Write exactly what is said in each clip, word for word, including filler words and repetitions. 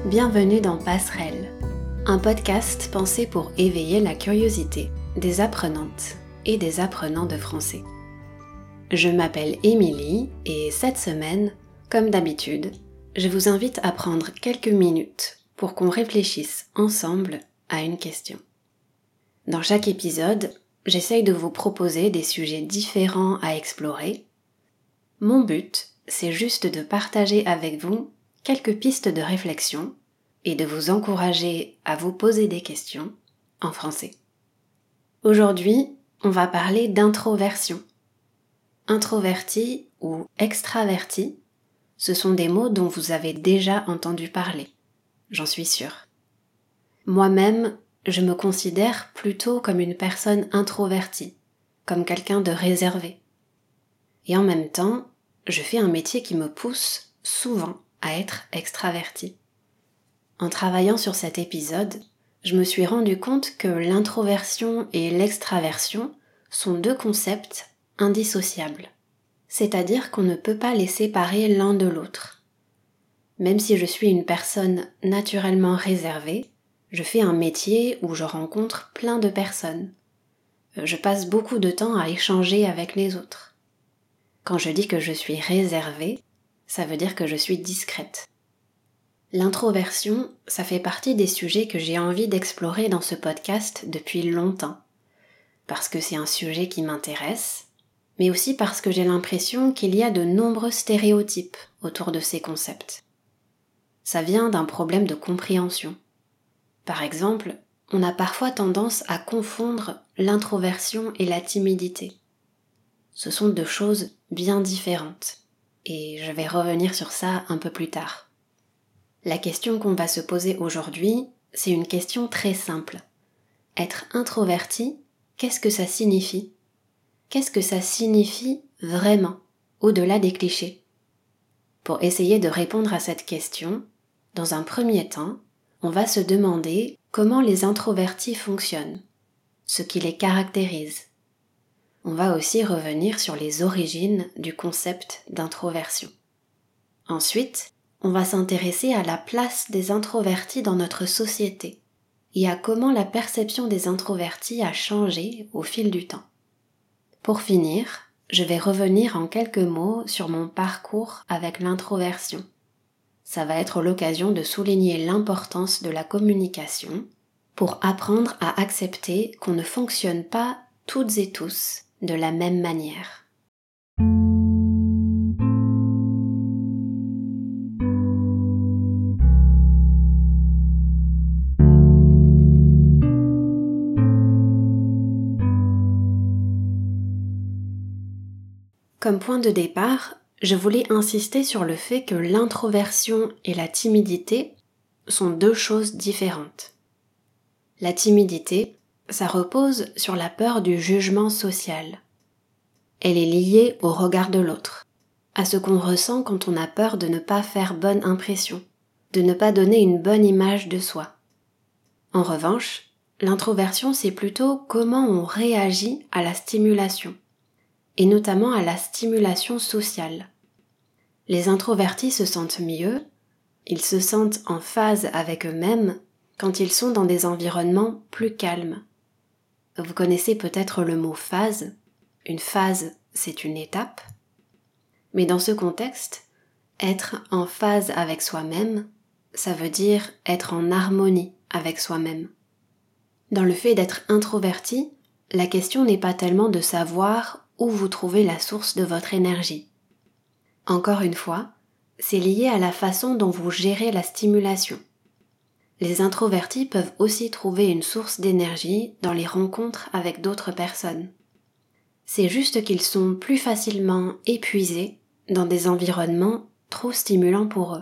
Bienvenue dans Passerelle, un podcast pensé pour éveiller la curiosité des apprenantes et des apprenants de français. Je m'appelle Émilie et cette semaine, comme d'habitude, je vous invite à prendre quelques minutes pour qu'on réfléchisse ensemble à une question. Dans chaque épisode, j'essaye de vous proposer des sujets différents à explorer. Mon but, c'est juste de partager avec vous quelques pistes de réflexion et de vous encourager à vous poser des questions en français. Aujourd'hui, on va parler d'introversion. Introverti ou extraverti, ce sont des mots dont vous avez déjà entendu parler, j'en suis sûre. Moi-même, je me considère plutôt comme une personne introvertie, comme quelqu'un de réservé. Et en même temps, je fais un métier qui me pousse souvent à être extraverti. En travaillant sur cet épisode, je me suis rendu compte que l'introversion et l'extraversion sont deux concepts indissociables. C'est-à-dire qu'on ne peut pas les séparer l'un de l'autre. Même si je suis une personne naturellement réservée, je fais un métier où je rencontre plein de personnes. Je passe beaucoup de temps à échanger avec les autres. Quand je dis que je suis réservée, ça veut dire que je suis discrète. L'introversion, ça fait partie des sujets que j'ai envie d'explorer dans ce podcast depuis longtemps. Parce que c'est un sujet qui m'intéresse, mais aussi parce que j'ai l'impression qu'il y a de nombreux stéréotypes autour de ces concepts. Ça vient d'un problème de compréhension. Par exemple, on a parfois tendance à confondre l'introversion et la timidité. Ce sont deux choses bien différentes, et je vais revenir sur ça un peu plus tard. La question qu'on va se poser aujourd'hui, c'est une question très simple. Être introverti, qu'est-ce que ça signifie ? Qu'est-ce que ça signifie vraiment, au-delà des clichés ? Pour essayer de répondre à cette question, dans un premier temps, on va se demander comment les introvertis fonctionnent, ce qui les caractérise. On va aussi revenir sur les origines du concept d'introversion. Ensuite, on va s'intéresser à la place des introvertis dans notre société et à comment la perception des introvertis a changé au fil du temps. Pour finir, je vais revenir en quelques mots sur mon parcours avec l'introversion. Ça va être l'occasion de souligner l'importance de la communication pour apprendre à accepter qu'on ne fonctionne pas toutes et tous de la même manière. Comme point de départ, je voulais insister sur le fait que l'introversion et la timidité sont deux choses différentes. La timidité, ça repose sur la peur du jugement social. Elle est liée au regard de l'autre, à ce qu'on ressent quand on a peur de ne pas faire bonne impression, de ne pas donner une bonne image de soi. En revanche, l'introversion, c'est plutôt comment on réagit à la stimulation, et notamment à la stimulation sociale. Les introvertis se sentent mieux, ils se sentent en phase avec eux-mêmes quand ils sont dans des environnements plus calmes. Vous connaissez peut-être le mot phase. Une phase, c'est une étape. Mais dans ce contexte, être en phase avec soi-même, ça veut dire être en harmonie avec soi-même. Dans le fait d'être introverti, la question n'est pas tellement de savoir où vous trouvez la source de votre énergie. Encore une fois, c'est lié à la façon dont vous gérez la stimulation. Les introvertis peuvent aussi trouver une source d'énergie dans les rencontres avec d'autres personnes. C'est juste qu'ils sont plus facilement épuisés dans des environnements trop stimulants pour eux.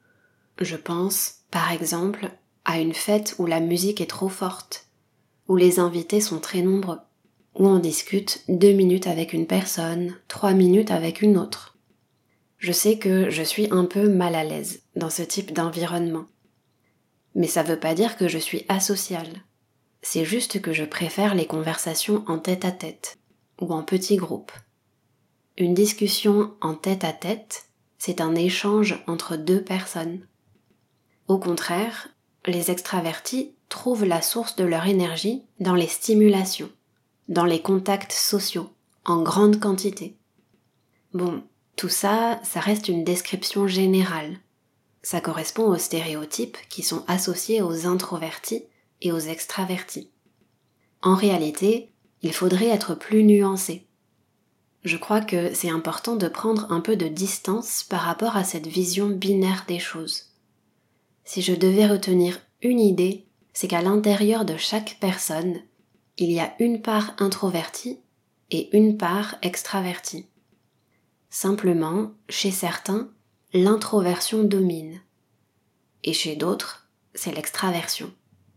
Je pense, par exemple, à une fête où la musique est trop forte, où les invités sont très nombreux, où on discute deux minutes avec une personne, trois minutes avec une autre. Je sais que je suis un peu mal à l'aise dans ce type d'environnement. Mais ça veut pas dire que je suis asociale. C'est juste que je préfère les conversations en tête-à-tête ou en petits groupes. Une discussion en tête-à-tête, c'est un échange entre deux personnes. Au contraire, les extravertis trouvent la source de leur énergie dans les stimulations, dans les contacts sociaux, en grande quantité. Bon, tout ça, ça reste une description générale. Ça correspond aux stéréotypes qui sont associés aux introvertis et aux extravertis. En réalité, il faudrait être plus nuancé. Je crois que c'est important de prendre un peu de distance par rapport à cette vision binaire des choses. Si je devais retenir une idée, c'est qu'à l'intérieur de chaque personne, il y a une part introvertie et une part extravertie. Simplement, chez certains, l'introversion domine. Et chez d'autres, c'est l'extraversion.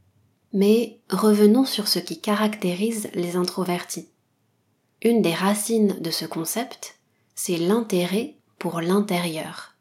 Mais revenons sur ce qui caractérise les introvertis. Une des racines de ce concept, c'est l'intérêt pour l'intérieur.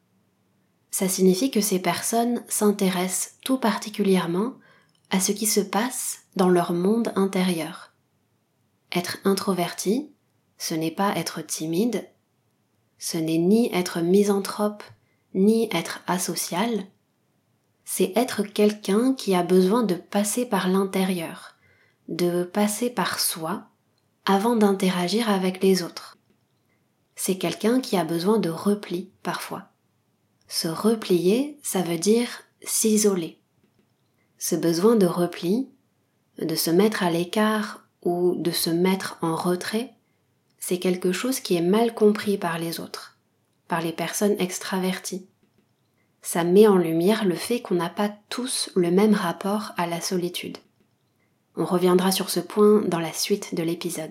Ça signifie que ces personnes s'intéressent tout particulièrement à ce qui se passe dans leur monde intérieur. Être introverti, ce n'est pas être timide, ce n'est ni être misanthrope, ni être asocial, c'est être quelqu'un qui a besoin de passer par l'intérieur, de passer par soi avant d'interagir avec les autres. C'est quelqu'un qui a besoin de repli parfois. Se replier, ça veut dire s'isoler. Ce besoin de repli, de se mettre à l'écart ou de se mettre en retrait, c'est quelque chose qui est mal compris par les autres, par les personnes extraverties. Ça met en lumière le fait qu'on n'a pas tous le même rapport à la solitude. On reviendra sur ce point dans la suite de l'épisode.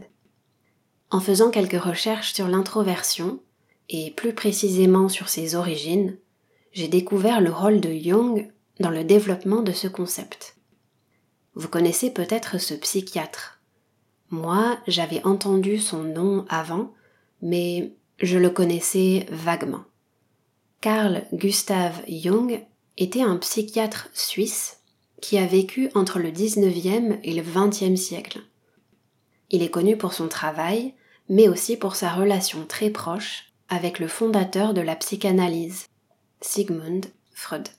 En faisant quelques recherches sur l'introversion, et plus précisément sur ses origines, j'ai découvert le rôle de Jung dans le développement de ce concept. Vous connaissez peut-être ce psychiatre. Moi, j'avais entendu son nom avant, mais je le connaissais vaguement. Carl Gustav Jung était un psychiatre suisse qui a vécu entre le dix-neuvième et le vingtième siècle. Il est connu pour son travail, mais aussi pour sa relation très proche avec le fondateur de la psychanalyse, Sigmund Freud.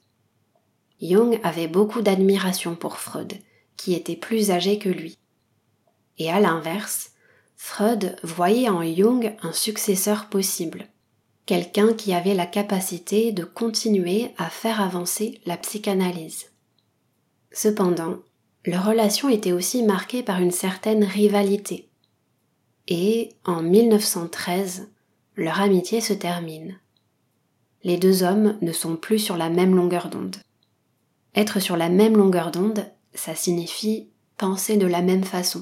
Jung avait beaucoup d'admiration pour Freud, qui était plus âgé que lui. Et à l'inverse, Freud voyait en Jung un successeur possible, quelqu'un qui avait la capacité de continuer à faire avancer la psychanalyse. Cependant, leur relation était aussi marquée par une certaine rivalité. Et en mille neuf cent treize, leur amitié se termine. Les deux hommes ne sont plus sur la même longueur d'onde. Être sur la même longueur d'onde, ça signifie penser de la même façon.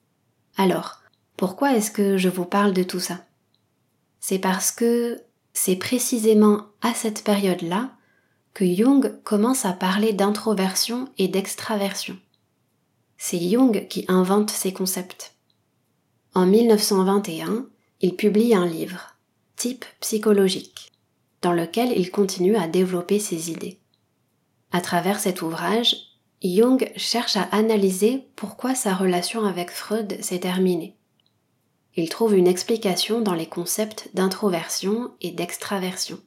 Alors, pourquoi est-ce que je vous parle de tout ça ? C'est parce que c'est précisément à cette période-là que Jung commence à parler d'introversion et d'extraversion. C'est Jung qui invente ces concepts. En mille neuf cent vingt et un, il publie un livre, Type psychologique, dans lequel il continue à développer ses idées. À travers cet ouvrage, Jung cherche à analyser pourquoi sa relation avec Freud s'est terminée. Il trouve une explication dans les concepts d'introversion et d'extraversion.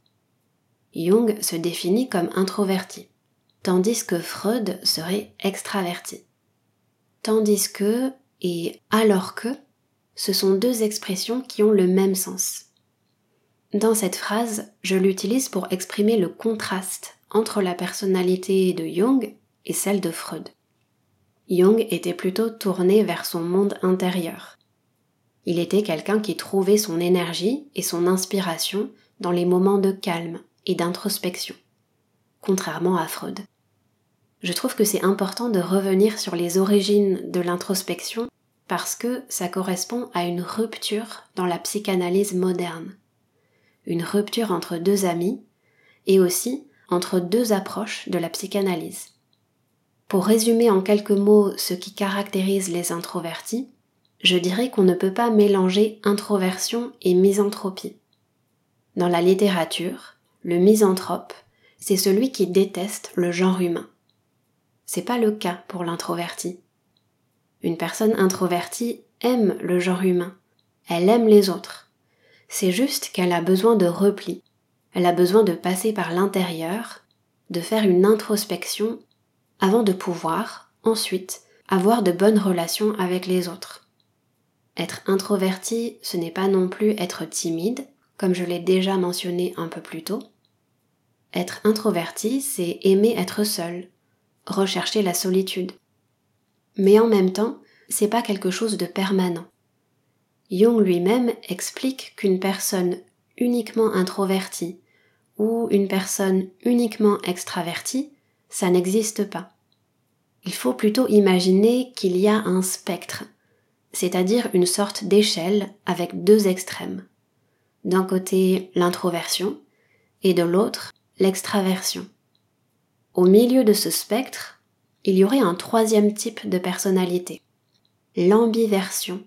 Jung se définit comme introverti, tandis que Freud serait extraverti. Tandis que et alors que, ce sont deux expressions qui ont le même sens. Dans cette phrase, je l'utilise pour exprimer le contraste entre la personnalité de Jung et celle de Freud. Jung était plutôt tourné vers son monde intérieur. Il était quelqu'un qui trouvait son énergie et son inspiration dans les moments de calme et d'introspection, contrairement à Freud. Je trouve que c'est important de revenir sur les origines de l'introspection parce que ça correspond à une rupture dans la psychanalyse moderne. Une rupture entre deux amis et aussi entre deux approches de la psychanalyse. Pour résumer en quelques mots ce qui caractérise les introvertis, je dirais qu'on ne peut pas mélanger introversion et misanthropie. Dans la littérature, le misanthrope, c'est celui qui déteste le genre humain. C'est pas le cas pour l'introverti. Une personne introvertie aime le genre humain, elle aime les autres. C'est juste qu'elle a besoin de repli, elle a besoin de passer par l'intérieur, de faire une introspection avant de pouvoir, ensuite, avoir de bonnes relations avec les autres. Être introverti, ce n'est pas non plus être timide, comme je l'ai déjà mentionné un peu plus tôt. Être introverti, c'est aimer être seul, rechercher la solitude. Mais en même temps, c'est pas quelque chose de permanent. Jung lui-même explique qu'une personne uniquement introvertie ou une personne uniquement extravertie, ça n'existe pas. Il faut plutôt imaginer qu'il y a un spectre, c'est-à-dire une sorte d'échelle avec deux extrêmes. D'un côté, l'introversion, et de l'autre, l'extraversion. Au milieu de ce spectre, il y aurait un troisième type de personnalité, l'ambiversion.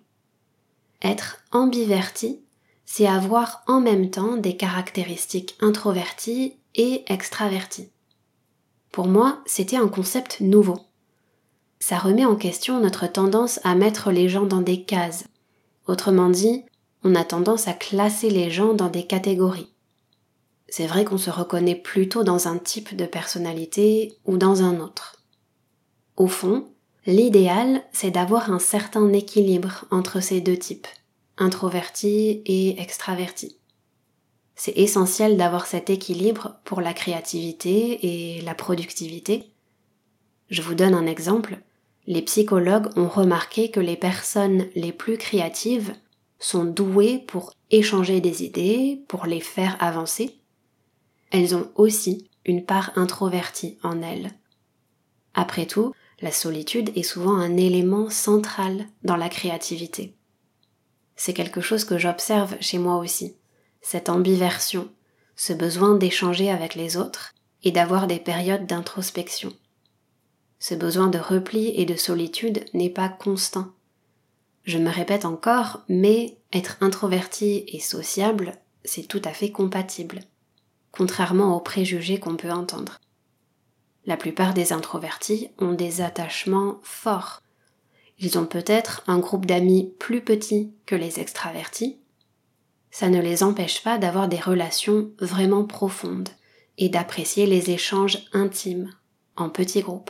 Être ambiverti, c'est avoir en même temps des caractéristiques introverties et extraverties. Pour moi, c'était un concept nouveau. Ça remet en question notre tendance à mettre les gens dans des cases. Autrement dit, on a tendance à classer les gens dans des catégories. C'est vrai qu'on se reconnaît plutôt dans un type de personnalité ou dans un autre. Au fond, l'idéal, c'est d'avoir un certain équilibre entre ces deux types, introverti et extraverti. C'est essentiel d'avoir cet équilibre pour la créativité et la productivité. Je vous donne un exemple. Les psychologues ont remarqué que les personnes les plus créatives sont douées pour échanger des idées, pour les faire avancer. Elles ont aussi une part introvertie en elles. Après tout, la solitude est souvent un élément central dans la créativité. C'est quelque chose que j'observe chez moi aussi, cette ambiversion, ce besoin d'échanger avec les autres et d'avoir des périodes d'introspection. Ce besoin de repli et de solitude n'est pas constant. Je me répète encore, mais être introverti et sociable, c'est tout à fait compatible, contrairement aux préjugés qu'on peut entendre. La plupart des introvertis ont des attachements forts. Ils ont peut-être un groupe d'amis plus petit que les extravertis. Ça ne les empêche pas d'avoir des relations vraiment profondes et d'apprécier les échanges intimes, en petits groupes.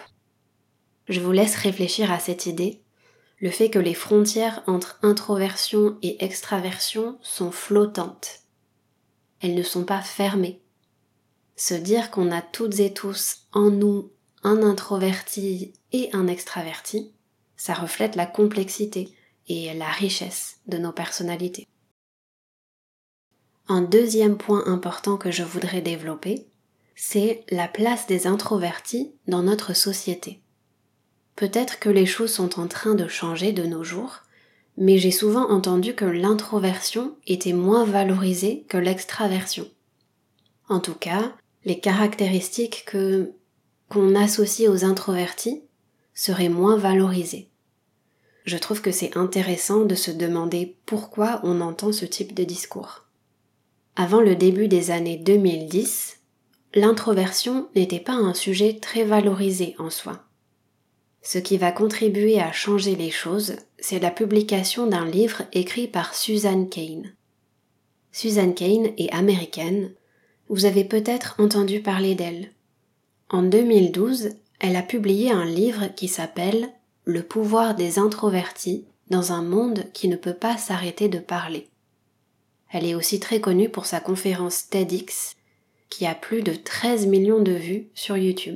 Je vous laisse réfléchir à cette idée, le fait que les frontières entre introversion et extraversion sont flottantes. Elles ne sont pas fermées. Se dire qu'on a toutes et tous en nous un introverti et un extraverti, ça reflète la complexité et la richesse de nos personnalités. Un deuxième point important que je voudrais développer, c'est la place des introvertis dans notre société. Peut-être que les choses sont en train de changer de nos jours, mais j'ai souvent entendu que l'introversion était moins valorisée que l'extraversion. En tout cas, les caractéristiques que, qu'on associe aux introvertis seraient moins valorisées. Je trouve que c'est intéressant de se demander pourquoi on entend ce type de discours. Avant le début des années deux mille dix, l'introversion n'était pas un sujet très valorisé en soi. Ce qui va contribuer à changer les choses, c'est la publication d'un livre écrit par Susan Cain. Susan Cain est américaine. Vous avez peut-être entendu parler d'elle. En deux mille douze, elle a publié un livre qui s'appelle « Le pouvoir des introvertis dans un monde qui ne peut pas s'arrêter de parler ». Elle est aussi très connue pour sa conférence TEDx, qui a plus de treize millions de vues sur YouTube.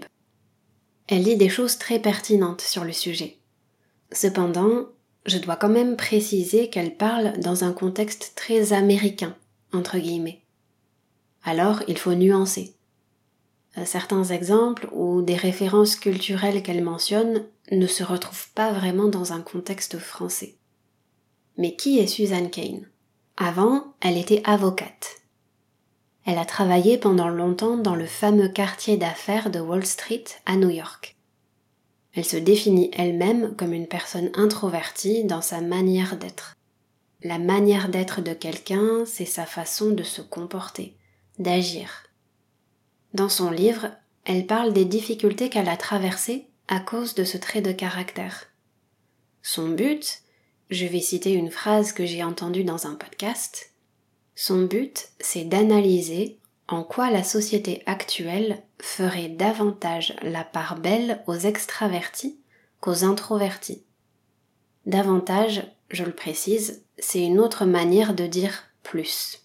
Elle dit des choses très pertinentes sur le sujet. Cependant, je dois quand même préciser qu'elle parle dans un contexte très américain, entre guillemets. Alors, il faut nuancer. Certains exemples ou des références culturelles qu'elle mentionne ne se retrouvent pas vraiment dans un contexte français. Mais qui est Susan Cain ? Avant, elle était avocate. Elle a travaillé pendant longtemps dans le fameux quartier d'affaires de Wall Street à New York. Elle se définit elle-même comme une personne introvertie dans sa manière d'être. La manière d'être de quelqu'un, c'est sa façon de se comporter, d'agir. Dans son livre, elle parle des difficultés qu'elle a traversées à cause de ce trait de caractère. Son but, je vais citer une phrase que j'ai entendue dans un podcast, son but, c'est d'analyser, en quoi la société actuelle ferait davantage la part belle aux extravertis qu'aux introvertis. Davantage, je le précise, c'est une autre manière de dire plus.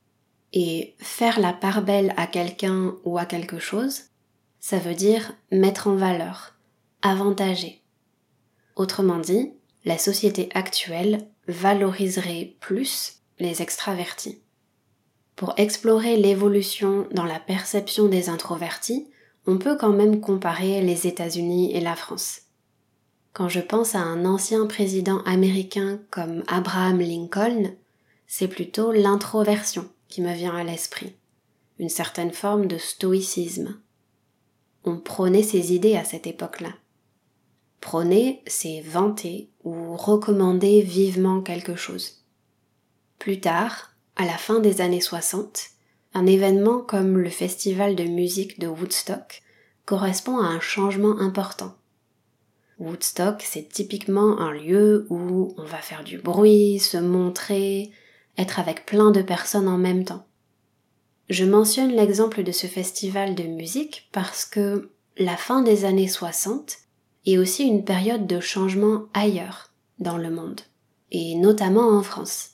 Et faire la part belle à quelqu'un ou à quelque chose, ça veut dire mettre en valeur, avantager. Autrement dit, la société actuelle valoriserait plus les extravertis. Pour explorer l'évolution dans la perception des introvertis, on peut quand même comparer les États-Unis et la France. Quand je pense à un ancien président américain comme Abraham Lincoln, c'est plutôt l'introversion qui me vient à l'esprit, une certaine forme de stoïcisme. On prônait ses idées à cette époque-là. Prôner, c'est vanter ou recommander vivement quelque chose. Plus tard, à la fin des années soixante, un événement comme le festival de musique de Woodstock correspond à un changement important. Woodstock, c'est typiquement un lieu où on va faire du bruit, se montrer, être avec plein de personnes en même temps. Je mentionne l'exemple de ce festival de musique parce que la fin des années soixante est aussi une période de changement ailleurs dans le monde, et notamment en France.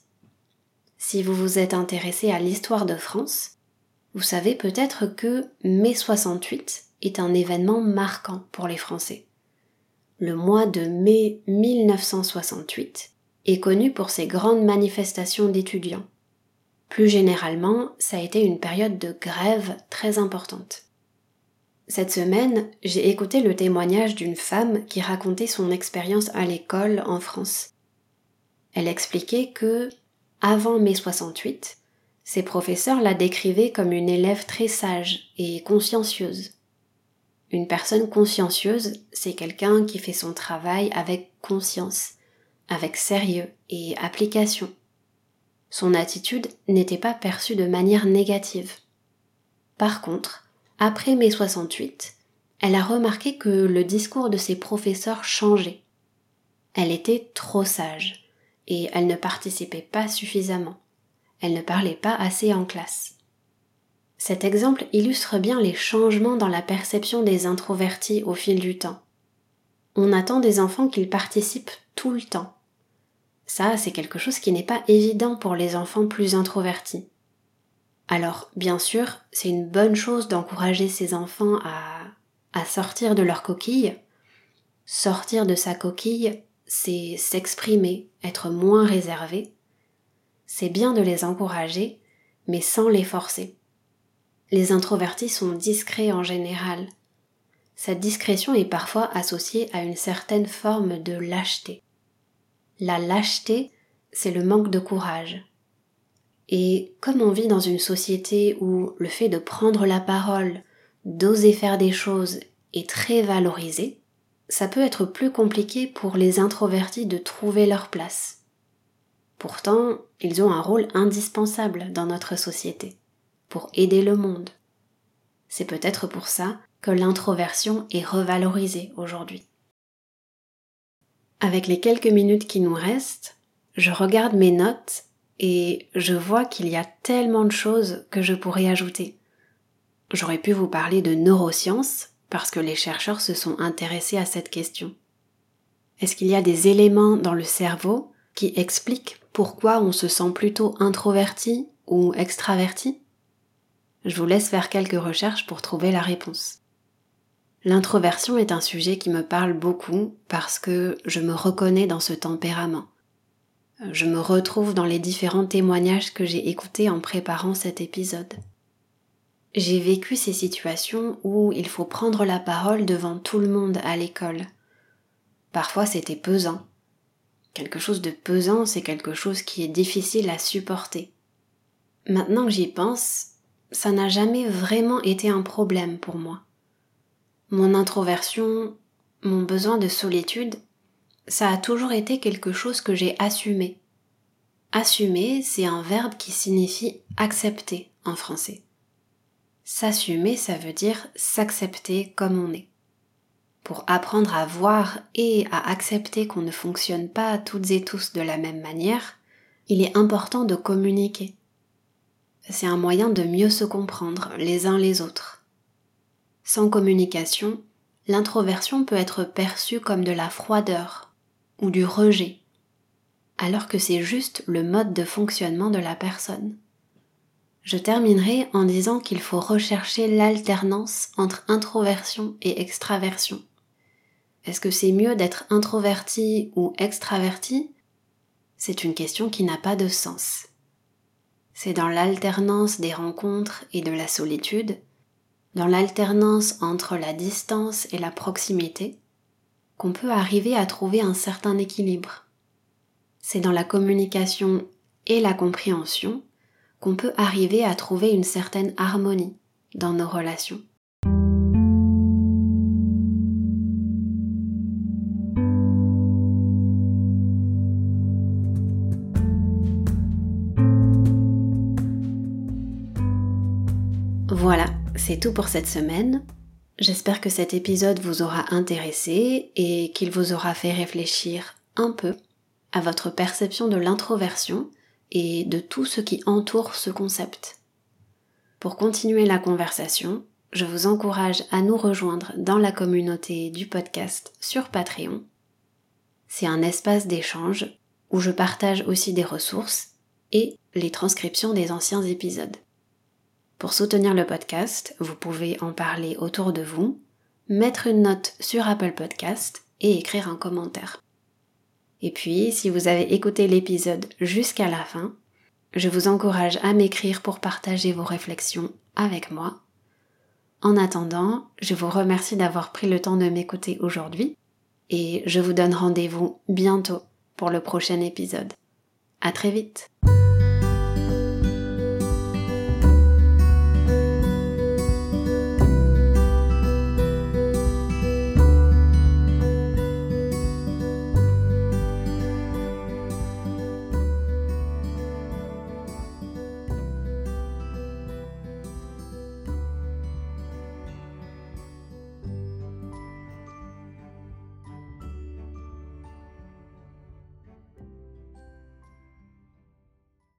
Si vous vous êtes intéressé à l'histoire de France, vous savez peut-être que mai soixante-huit est un événement marquant pour les Français. Le mois de mai mille neuf cent soixante-huit est connu pour ses grandes manifestations d'étudiants. Plus généralement, ça a été une période de grève très importante. Cette semaine, j'ai écouté le témoignage d'une femme qui racontait son expérience à l'école en France. Elle expliquait que, avant mai soixante-huit, ses professeurs la décrivaient comme une élève très sage et consciencieuse. Une personne consciencieuse, c'est quelqu'un qui fait son travail avec conscience, avec sérieux et application. Son attitude n'était pas perçue de manière négative. Par contre, après mai soixante-huit, elle a remarqué que le discours de ses professeurs changeait. Elle était trop sage et elle ne participait pas suffisamment. Elle ne parlait pas assez en classe. Cet exemple illustre bien les changements dans la perception des introvertis au fil du temps. On attend des enfants qu'ils participent tout le temps. Ça, c'est quelque chose qui n'est pas évident pour les enfants plus introvertis. Alors, bien sûr, c'est une bonne chose d'encourager ces enfants à, à sortir de leur coquille. Sortir de sa coquille, c'est s'exprimer, être moins réservé. C'est bien de les encourager, mais sans les forcer. Les introvertis sont discrets en général. Cette discrétion est parfois associée à une certaine forme de lâcheté. La lâcheté, c'est le manque de courage. Et comme on vit dans une société où le fait de prendre la parole, d'oser faire des choses est très valorisé, ça peut être plus compliqué pour les introvertis de trouver leur place. Pourtant, ils ont un rôle indispensable dans notre société, pour aider le monde. C'est peut-être pour ça que l'introversion est revalorisée aujourd'hui. Avec les quelques minutes qui nous restent, je regarde mes notes et je vois qu'il y a tellement de choses que je pourrais ajouter. J'aurais pu vous parler de neurosciences parce que les chercheurs se sont intéressés à cette question. Est-ce qu'il y a des éléments dans le cerveau qui expliquent pourquoi on se sent plutôt introverti ou extraverti ? Je vous laisse faire quelques recherches pour trouver la réponse. L'introversion est un sujet qui me parle beaucoup parce que je me reconnais dans ce tempérament. Je me retrouve dans les différents témoignages que j'ai écoutés en préparant cet épisode. J'ai vécu ces situations où il faut prendre la parole devant tout le monde à l'école. Parfois c'était pesant. Quelque chose de pesant, c'est quelque chose qui est difficile à supporter. Maintenant que j'y pense, ça n'a jamais vraiment été un problème pour moi. Mon introversion, mon besoin de solitude, ça a toujours été quelque chose que j'ai assumé. Assumer, c'est un verbe qui signifie accepter en français. S'assumer, ça veut dire s'accepter comme on est. Pour apprendre à voir et à accepter qu'on ne fonctionne pas toutes et tous de la même manière, il est important de communiquer. c'est un moyen de mieux se comprendre les uns les autres. Sans communication, l'introversion peut être perçue comme de la froideur ou du rejet, alors que c'est juste le mode de fonctionnement de la personne. Je terminerai en disant qu'il faut rechercher l'alternance entre introversion et extraversion. Est-ce que c'est mieux d'être introverti ou extraverti ? C'est une question qui n'a pas de sens. C'est dans l'alternance des rencontres et de la solitude, dans l'alternance entre la distance et la proximité, qu'on peut arriver à trouver un certain équilibre. C'est dans la communication et la compréhension qu'on peut arriver à trouver une certaine harmonie dans nos relations. Voilà, c'est tout pour cette semaine. J'espère que cet épisode vous aura intéressé et qu'il vous aura fait réfléchir un peu à votre perception de l'introversion et de tout ce qui entoure ce concept. Pour continuer la conversation, je vous encourage à nous rejoindre dans la communauté du podcast sur Patreon. C'est un espace d'échange où je partage aussi des ressources et les transcriptions des anciens épisodes. Pour soutenir le podcast, vous pouvez en parler autour de vous, mettre une note sur Apple Podcast et écrire un commentaire. Et puis, si vous avez écouté l'épisode jusqu'à la fin, je vous encourage à m'écrire pour partager vos réflexions avec moi. En attendant, je vous remercie d'avoir pris le temps de m'écouter aujourd'hui et je vous donne rendez-vous bientôt pour le prochain épisode. À très vite!